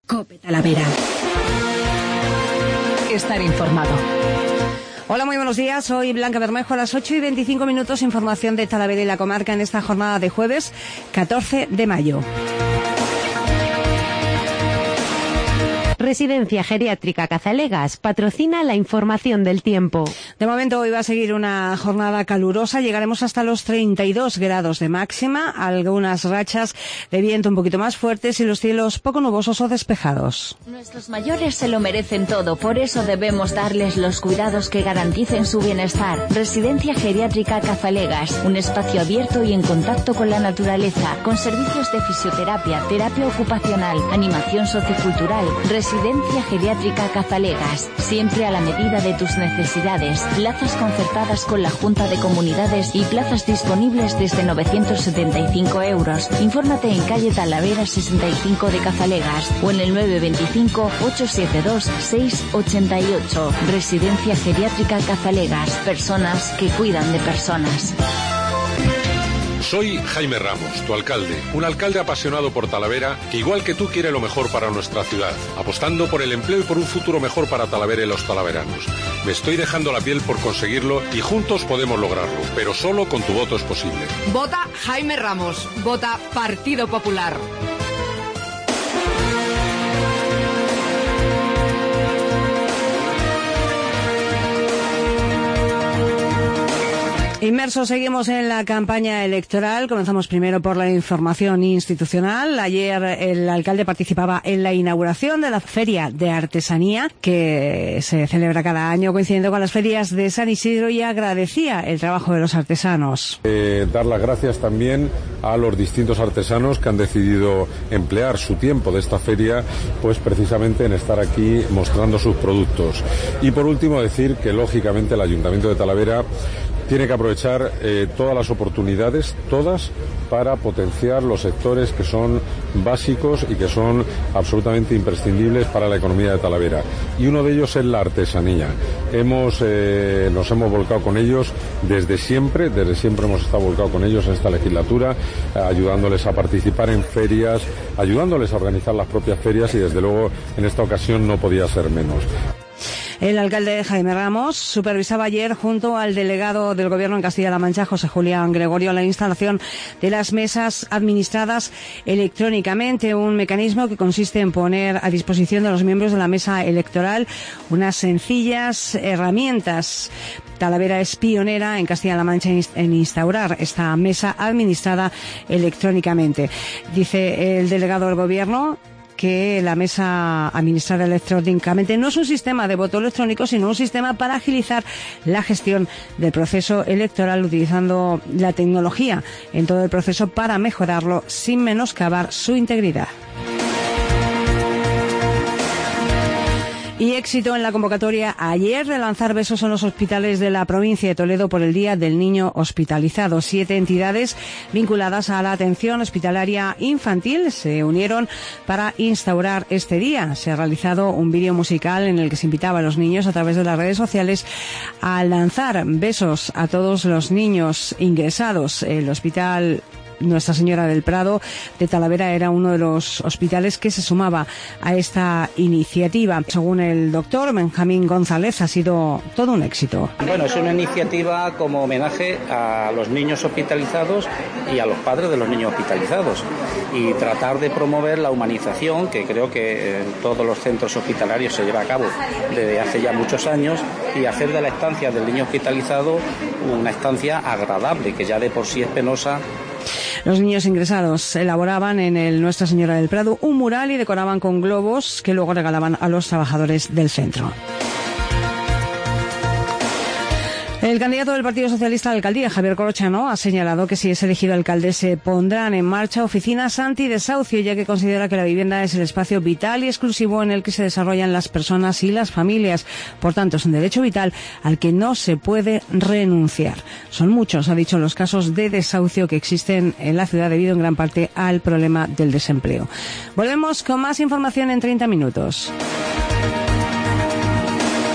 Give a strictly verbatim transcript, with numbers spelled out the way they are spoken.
COPE Talavera. Estar informado. Hola, muy buenos días. Soy Blanca Bermejo. A las ocho y veinticinco minutos, información de Talavera y la comarca en esta jornada de jueves catorce de mayo. Residencia Geriátrica Cazalegas patrocina la información del tiempo. De momento hoy va a seguir una jornada calurosa. Llegaremos hasta los treinta y dos grados de máxima, algunas rachas de viento un poquito más fuertes y los cielos poco nubosos o despejados. Nuestros mayores se lo merecen todo, por eso debemos darles los cuidados que garanticen su bienestar. Residencia Geriátrica Cazalegas, un espacio abierto y en contacto con la naturaleza, con servicios de fisioterapia, terapia ocupacional, animación sociocultural. Residencia Geriátrica Cazalegas, siempre a la medida de tus necesidades. Plazas concertadas con la Junta de Comunidades y plazas disponibles desde novecientos setenta y cinco euros. Infórmate en calle Talavera sesenta y cinco de Cazalegas o en el nueve veinticinco, ochocientos setenta y dos, seiscientos ochenta y ocho. Residencia Geriátrica Cazalegas, personas que cuidan de personas. Soy Jaime Ramos, tu alcalde, un alcalde apasionado por Talavera que igual que tú quiere lo mejor para nuestra ciudad, apostando por el empleo y por un futuro mejor para Talavera y los talaveranos. Me estoy dejando la piel por conseguirlo y juntos podemos lograrlo, pero solo con tu voto es posible. Vota Jaime Ramos, vota Partido Popular. Inmersos, seguimos en la campaña electoral. Comenzamos primero por la información institucional. Ayer el alcalde participaba en la inauguración de la Feria de Artesanía, que se celebra cada año coincidiendo con las ferias de San Isidro, y agradecía el trabajo de los artesanos. Eh, dar las gracias también a los distintos artesanos que han decidido emplear su tiempo de esta feria, pues precisamente en estar aquí mostrando sus productos. Y por último decir que lógicamente el Ayuntamiento de Talavera tiene que aprovechar eh, todas las oportunidades, todas, para potenciar los sectores que son básicos y que son absolutamente imprescindibles para la economía de Talavera. Y uno de ellos es la artesanía. Hemos, eh, nos hemos volcado con ellos desde siempre, desde siempre hemos estado volcados con ellos en esta legislatura, eh, ayudándoles a participar en ferias, ayudándoles a organizar las propias ferias y desde luego en esta ocasión no podía ser menos. El alcalde Jaime Ramos supervisaba ayer junto al delegado del Gobierno en Castilla-La Mancha, José Julián Gregorio, la instalación de las mesas administradas electrónicamente, un mecanismo que consiste en poner a disposición de los miembros de la mesa electoral unas sencillas herramientas. Talavera es pionera en Castilla-La Mancha en instaurar esta mesa administrada electrónicamente. Dice el delegado del Gobierno que la mesa administrada electrónicamente no es un sistema de voto electrónico, sino un sistema para agilizar la gestión del proceso electoral, utilizando la tecnología en todo el proceso para mejorarlo sin menoscabar su integridad. Y éxito en la convocatoria ayer de lanzar besos en los hospitales de la provincia de Toledo por el Día del Niño Hospitalizado. Siete entidades vinculadas a la atención hospitalaria infantil se unieron para instaurar este día. Se ha realizado un vídeo musical en el que se invitaba a los niños a través de las redes sociales a lanzar besos a todos los niños ingresados. El hospital Nuestra Señora del Prado de Talavera era uno de los hospitales que se sumaba a esta iniciativa. Según el doctor Benjamín González, ha sido todo un éxito. Bueno, es una iniciativa como homenaje a los niños hospitalizados y a los padres de los niños hospitalizados, y tratar de promover la humanización, que creo que en todos los centros hospitalarios se lleva a cabo desde hace ya muchos años, y hacer de la estancia del niño hospitalizado una estancia agradable, que ya de por sí es penosa. Los niños ingresados elaboraban en el Nuestra Señora del Prado un mural y decoraban con globos que luego regalaban a los trabajadores del centro. El candidato del Partido Socialista a la alcaldía, Javier Corrochano, ha señalado que si es elegido alcalde se pondrán en marcha oficinas antidesahucio, ya que considera que la vivienda es el espacio vital y exclusivo en el que se desarrollan las personas y las familias. Por tanto, es un derecho vital al que no se puede renunciar. Son muchos, ha dicho, los casos de desahucio que existen en la ciudad debido en gran parte al problema del desempleo. Volvemos con más información en treinta minutos.